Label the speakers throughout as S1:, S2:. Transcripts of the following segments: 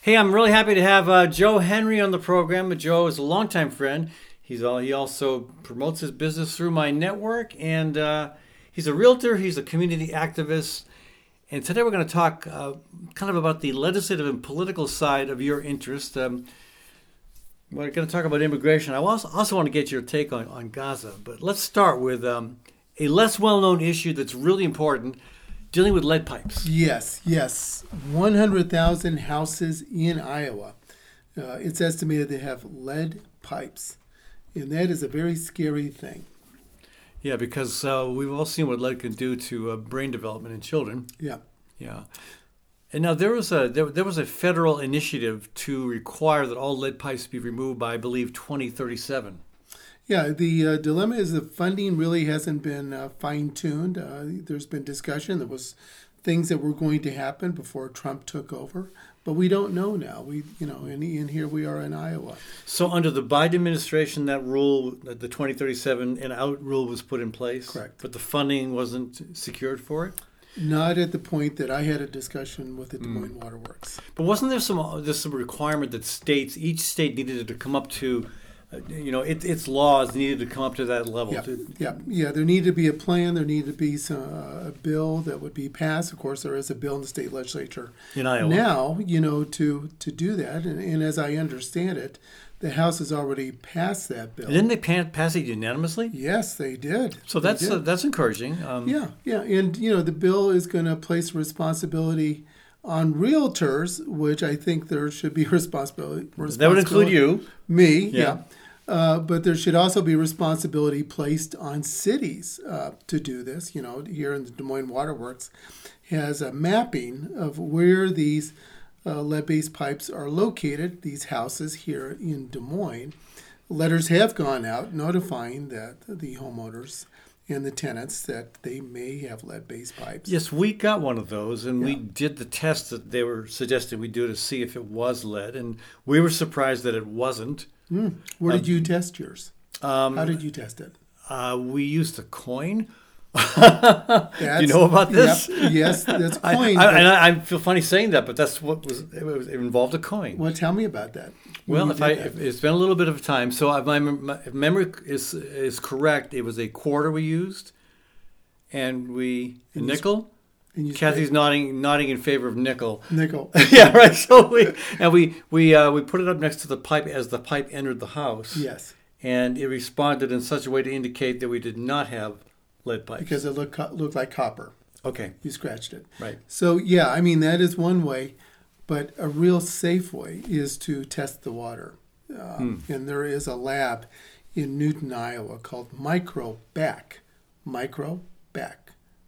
S1: Hey, I'm really happy to have Joe Henry on the program. Joe is a longtime friend. He also promotes his business through my network, and he's a realtor. He's a community activist. And today we're going to talk kind of about the legislative and political side of your interest. We're going to talk about immigration. I also want to get your take on Gaza. But let's start with a less well-known issue that's really important, dealing with lead pipes.
S2: Yes. 100,000 houses in Iowa. It's estimated they have lead pipes. And that is a very scary thing.
S1: Yeah, because we've all seen what lead can do to brain development in children.
S2: Yeah.
S1: And now there was a federal initiative to require that all lead pipes be removed by, I believe, 2037.
S2: Yeah, the dilemma is the funding really hasn't been fine-tuned. There's been discussion. There was things that were going to happen before Trump took over, but we don't know now. And here we are in Iowa.
S1: So under the Biden administration, that rule, the 2037 and out rule was put in place?
S2: Correct.
S1: But the funding wasn't secured for it?
S2: Not at the point that I had a discussion with the Des Moines Water Works.
S1: But wasn't there some requirement that each state needed to come up to, its laws needed to come up to that level?
S2: Yeah. There needed to be a plan. There needed to be a bill that would be passed. Of course, there is a bill in the state legislature
S1: in Iowa
S2: now. To do that, and as I understand it, the House has already passed that bill.
S1: And didn't they pass it unanimously?
S2: Yes, they did.
S1: So that's encouraging.
S2: Yeah, and the bill is going to place responsibility on realtors, which I think there should be responsibility.
S1: That would include you.
S2: Me, yeah. But there should also be responsibility placed on cities to do this. Here in the Des Moines Water Works has a mapping of where these lead-based pipes are located, these houses here in Des Moines. Letters have gone out notifying that the homeowners and the tenants that they may have lead-based pipes.
S1: Yes, we got one of those, and we did the test that they were suggesting we do to see if it was lead, and we were surprised that it wasn't.
S2: Where did you test yours? How did you test it?
S1: We used a coin. Do you know about this?
S2: Yep, yes, that's coin.
S1: I feel funny saying that, but that's it involved a coin.
S2: Well, tell me about that.
S1: Well, if it's been a little bit of time, so if my memory is correct, it was a quarter we used, and nickel. And Kathy's nodding in favor of nickel.
S2: Nickel.
S1: Yeah, right. So we put it up next to the pipe as the pipe entered the house.
S2: Yes.
S1: And it responded in such a way to indicate that we did not have lead pipes.
S2: Because it looked like copper.
S1: Okay.
S2: You scratched it.
S1: Right.
S2: So, that is one way. But a real safe way is to test the water. And there is a lab in Newton, Iowa called Microbac. Microbac.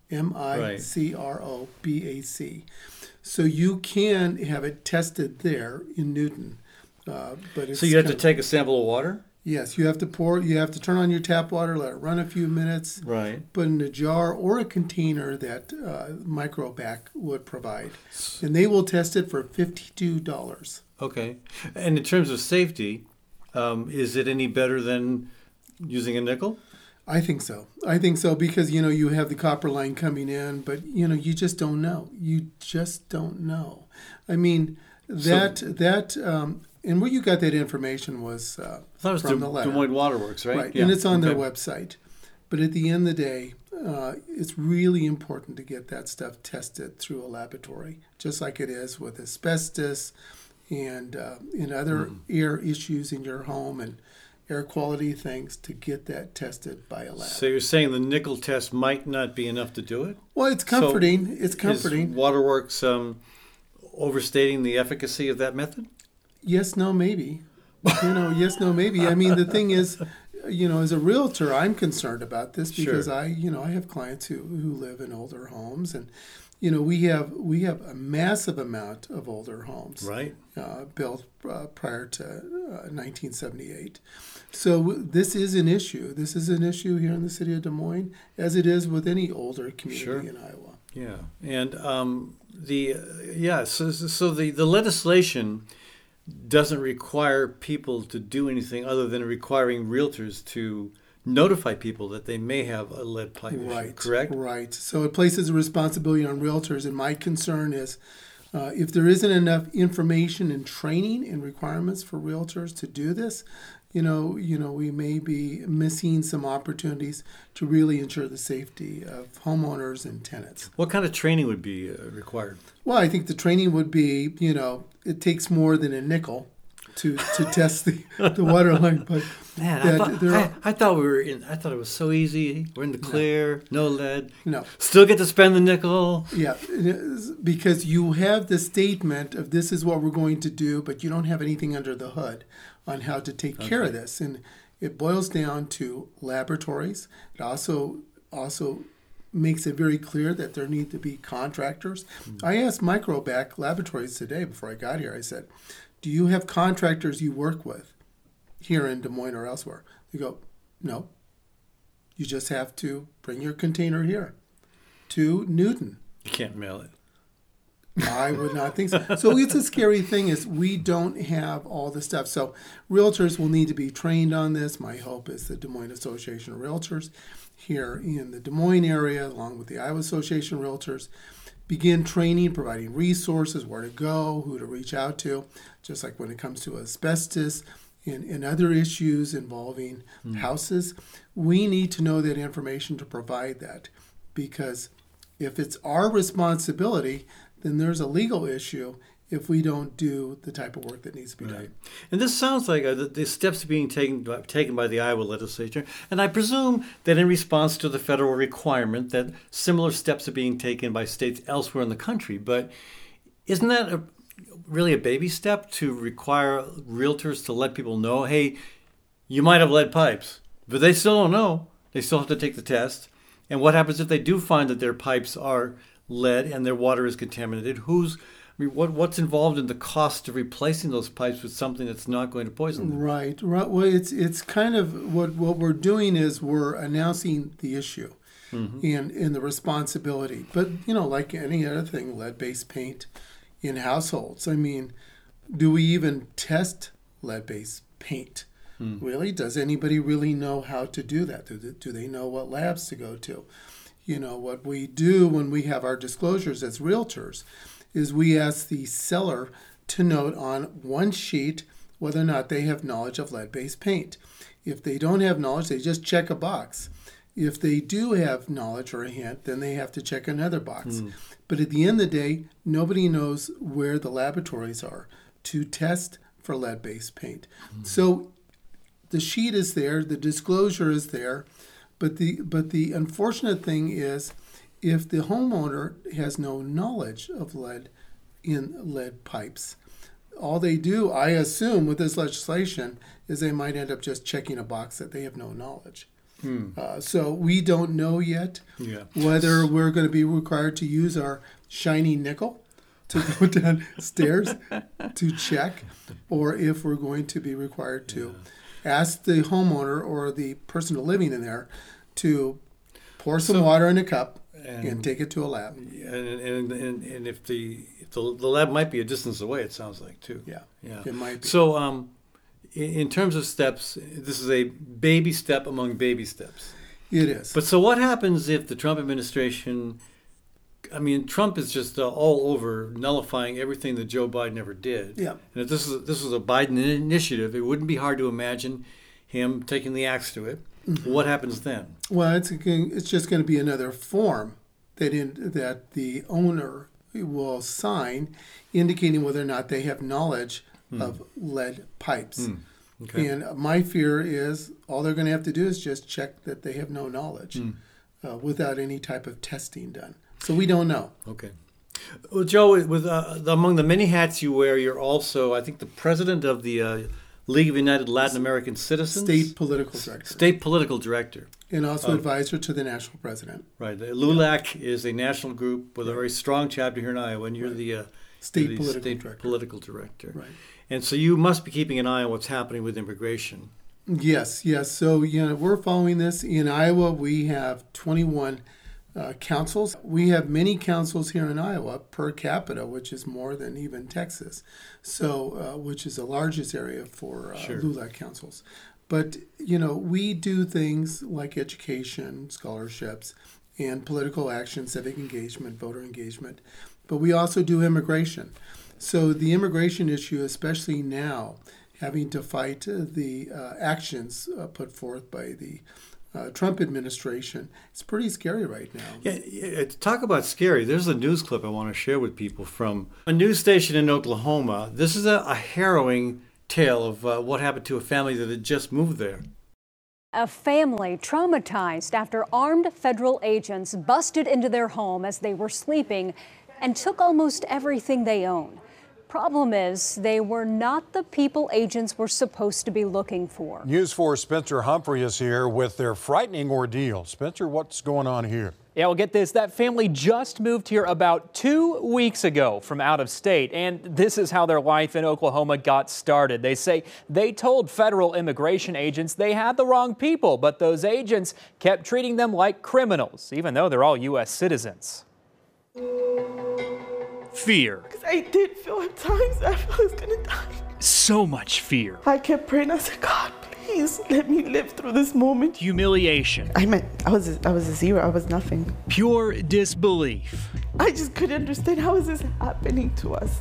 S2: Microbac. So you can have it tested there in Newton.
S1: So you have to take a sample of water?
S2: Yes, you have to turn on your tap water, let it run a few minutes.
S1: Right.
S2: Put in a jar or a container that Microbac would provide. And they will test it for $52.
S1: Okay. And in terms of safety, is it any better than using a nickel?
S2: I think so because, you have the copper line coming in, but, you just don't know. You just don't know. I mean, and where you got that information was from the letter.
S1: Des Moines Water Works, right?
S2: Right, yeah. And it's on their website. But at the end of the day, it's really important to get that stuff tested through a laboratory, just like it is with asbestos and other air issues in your home and air quality things, to get that tested by a lab.
S1: So you're saying the nickel test might not be enough to do it?
S2: Well, it's comforting.
S1: So
S2: it's comforting.
S1: Is Waterworks overstating the efficacy of that method?
S2: Yes, no, maybe. Yes, no, maybe. I mean, the thing is, as a realtor, I'm concerned about this because I have clients who live in older homes, and we have a massive amount of older homes,
S1: right,
S2: built prior to 1978. So this is an issue. This is an issue here in the city of Des Moines, as it is with any older community in Iowa.
S1: Yeah, and the legislation doesn't require people to do anything other than requiring realtors to notify people that they may have a lead pipe issue, correct?
S2: Right. So it places a responsibility on realtors, and my concern is If there isn't enough information and training and requirements for realtors to do this, we may be missing some opportunities to really ensure the safety of homeowners and tenants.
S1: What kind of training would be required?
S2: Well, I think the training would be, it takes more than a nickel to test the water line. But
S1: man, I thought I thought it was so easy. We're in the clear, no lead.
S2: No.
S1: Still get to spend the nickel.
S2: Yeah, because you have the statement of this is what we're going to do, but you don't have anything under the hood on how to take care of this. And it boils down to laboratories. It also makes it very clear that there need to be contractors. I asked Microbac Laboratories today before I got here, I said, do you have contractors you work with here in Des Moines or elsewhere? They go, no. You just have to bring your container here to Newton.
S1: You can't mail it.
S2: I would not think so. So it's a scary thing is we don't have all the stuff. So realtors will need to be trained on this. My hope is the Des Moines Association of Realtors here in the Des Moines area, along with the Iowa Association of Realtors, begin training, providing resources, where to go, who to reach out to, just like when it comes to asbestos and other issues involving houses. We need to know that information to provide that, because if it's our responsibility, then there's a legal issue if we don't do the type of work that needs to be done.
S1: And this sounds like the steps being taken by the Iowa legislature, and I presume that in response to the federal requirement that similar steps are being taken by states elsewhere in the country. But isn't that really a baby step to require realtors to let people know, hey, you might have lead pipes, but they still don't know. They still have to take the test. And what happens if they do find that their pipes are lead and their water is contaminated? What's involved in the cost of replacing those pipes with something that's not going to poison them?
S2: Right. Well, it's kind of what we're doing is we're announcing the issue and the responsibility. But, like any other thing, lead-based paint in households. I mean, do we even test lead-based paint? Really? Does anybody really know how to do that? Do they know what labs to go to? What we do when we have our disclosures as realtors is we ask the seller to note on one sheet whether or not they have knowledge of lead-based paint. If they don't have knowledge, they just check a box. If they do have knowledge or a hint, then they have to check another box. But at the end of the day, nobody knows where the laboratories are to test for lead-based paint. So the sheet is there, the disclosure is there, but the unfortunate thing is if the homeowner has no knowledge of lead in lead pipes, all they do, I assume, with this legislation is they might end up just checking a box that they have no knowledge. So we don't know yet whether we're going to be required to use our shiny nickel to go downstairs to check, or if we're going to be required to ask the homeowner or the person living in there to pour some water in a cup and take it to a lab.
S1: And if the lab might be a distance away, it sounds like, too.
S2: Yeah, it might be.
S1: So in terms of steps, this is a baby step among baby steps.
S2: It is.
S1: But so what happens if the Trump administration, Trump is just all over nullifying everything that Joe Biden ever did.
S2: Yeah.
S1: And if this was a Biden initiative, it wouldn't be hard to imagine him taking the axe to it. What happens then?
S2: Well, it's just going to be another form that the owner will sign, indicating whether or not they have knowledge of lead pipes.
S1: Okay.
S2: And my fear is all they're going to have to do is just check that they have no knowledge without any type of testing done. So we don't know.
S1: Okay. Well, Joe, with among the many hats you wear, you're also, I think, the president of the League of United Latin American Citizens.
S2: State political director.
S1: State political director.
S2: And also advisor to the national president.
S1: Right. LULAC is a national group with a very strong chapter here in Iowa, and you're the
S2: state
S1: political director.
S2: Right.
S1: And so you must be keeping an eye on what's happening with immigration.
S2: Yes. So, we're following this. In Iowa, we have 21 councils. We have many councils here in Iowa per capita, which is more than even Texas. So, which is the largest area for LULAC councils. But, we do things like education, scholarships, and political action, civic engagement, voter engagement but we also do immigration. So the immigration issue, especially now, having to fight the actions put forth by the Trump administration, it's pretty scary right now.
S1: Yeah, talk about scary. There's a news clip I want to share with people from a news station in Oklahoma. This is a harrowing tale of what happened to a family that had just moved there.
S3: A family traumatized after armed federal agents busted into their home as they were sleeping and took almost everything they own. Problem is, they were not the people agents were supposed to be looking for.
S4: News 4's Spencer Humphrey is here with their frightening ordeal. Spencer, what's going on here?
S5: Yeah, well, get this. That family just moved here about 2 weeks ago from out of state, and this is how their life in Oklahoma got started. They say they told federal immigration agents they had the wrong people, but those agents kept treating them like criminals, even though they're all U.S. citizens.
S6: Fear.
S7: Because I did feel at times I felt I was going to die.
S6: So much fear.
S7: I kept praying. I said, God, please let me live through this moment.
S6: Humiliation.
S7: I was a zero. I was nothing.
S6: Pure disbelief.
S7: I just couldn't understand, how is this happening to us?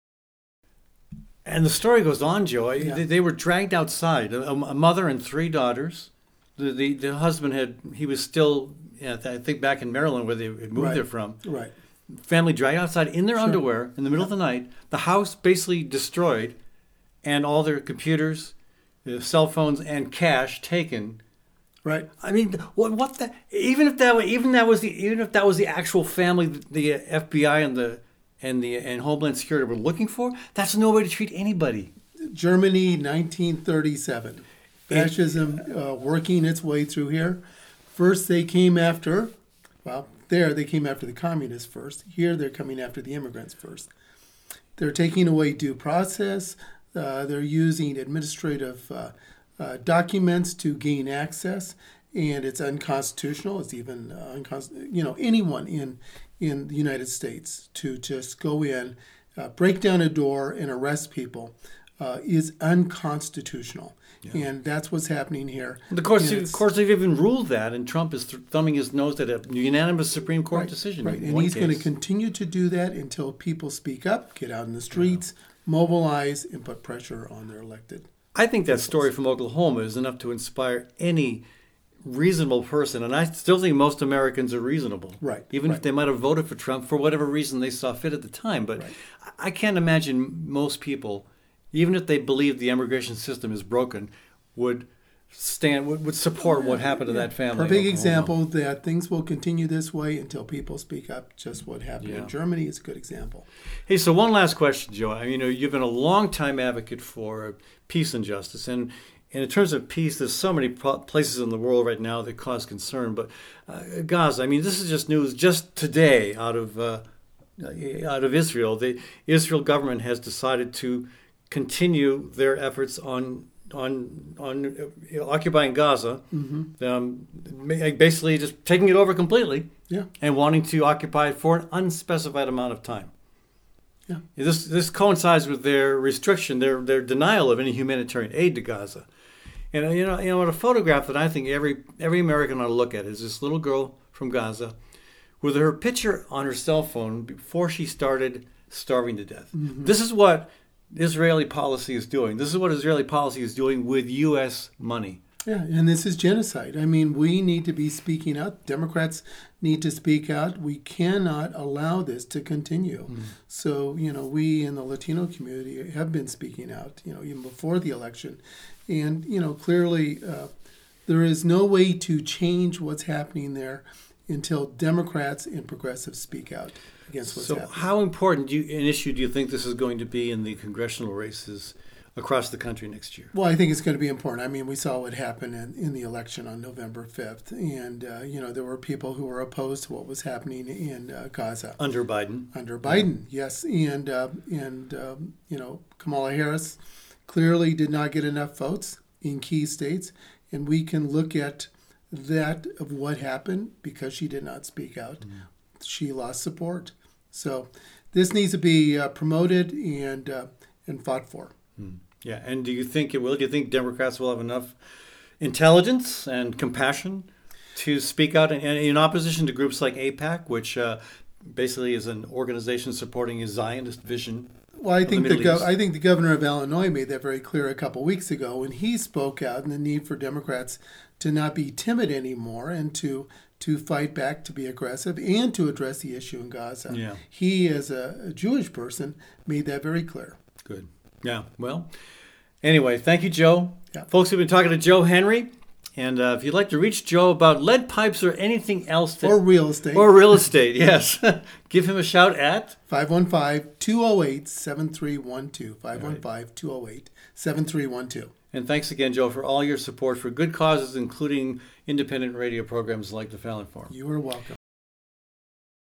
S1: And the story goes on, Joe. They were dragged outside. A mother and 3 daughters. The husband he was still, I think, back in Maryland where they had moved there from.
S2: Right.
S1: Family dragged outside in their underwear in the middle of the night. The house basically destroyed, and all their computers, their cell phones, and cash taken.
S2: Right.
S1: I mean, what the? Even if that was the actual family the FBI and Homeland Security were looking for, that's no way to treat anybody.
S2: Germany, 1937. Fascism working its way through here. First, they came after, they came after the communists first. Here, they're coming after the immigrants first. They're taking away due process. They're using administrative documents to gain access, and it's unconstitutional. It's even anyone in the United States to just go in, break down a door, and arrest people is unconstitutional. Yeah. And that's what's happening here.
S1: Of course, they've even ruled that, and Trump is thumbing his nose at a unanimous Supreme Court decision.
S2: Right, and he's going to continue to do that until people speak up, get out in the streets, mobilize, and put pressure on their elected.
S1: I think that story from Oklahoma is enough to inspire any reasonable person, and I still think most Americans are reasonable.
S2: Right.
S1: Even if they might have voted for Trump for whatever reason they saw fit at the time. But I can't imagine most people, even if they believe the immigration system is broken, would support what happened to that family.
S2: A big example that things will continue this way until people speak up. Just what happened in Germany is a good example.
S1: Hey, so one last question, Joe. You've been a long-time advocate for peace and justice, and in terms of peace, there's so many places in the world right now that cause concern. But Gaza, this is just news just today out of Israel. The Israel government has decided to continue their efforts on occupying Gaza, basically just taking it over completely, and wanting to occupy it for an unspecified amount of time. Yeah, this coincides with their restriction, their denial of any humanitarian aid to Gaza. And a photograph that I think every American ought to look at is this little girl from Gaza with her picture on her cell phone before she started starving to death. Mm-hmm. This is what Israeli policy is doing. This is what Israeli policy is doing with U.S. money.
S2: Yeah, and this is genocide. We need to be speaking out. Democrats need to speak out. We cannot allow this to continue. Mm. So, we in the Latino community have been speaking out, even before the election. And, clearly there is no way to change what's happening there until Democrats and progressives speak out against what's happening.
S1: So how important an issue do you think this is going to be in the congressional races across the country next year?
S2: Well, I think it's going to be important. We saw what happened in the election on November 5th. And, there were people who were opposed to what was happening in Gaza.
S1: Under Biden.
S2: Under Biden, yes. And Kamala Harris clearly did not get enough votes in key states. And we can look at that of what happened because she did not speak out. Mm. She lost support. So this needs to be promoted and fought for.
S1: Mm. Yeah, and do you think it will? Do you think Democrats will have enough intelligence and compassion to speak out in opposition to groups like AIPAC, which basically is an organization supporting a Zionist vision.
S2: Well, I think
S1: Middle East.
S2: I think the governor of Illinois made that very clear a couple weeks ago when he spoke out on the need for Democrats to not be timid anymore and to fight back, to be aggressive, and to address the issue in Gaza.
S1: Yeah.
S2: He, as a Jewish person, made that very clear.
S1: Good. Yeah. Well, anyway, thank you, Joe.
S2: Yeah.
S1: Folks, we've been talking to Joe Henry. And if you'd like to reach Joe about lead pipes or anything else,
S2: Or real estate.
S1: Or real estate, yes. Give him a shout at
S2: 515-208-7312. 515-208-7312.
S1: And thanks again, Joe, for all your support for good causes, including independent radio programs like the Fallon Forum.
S2: You are welcome.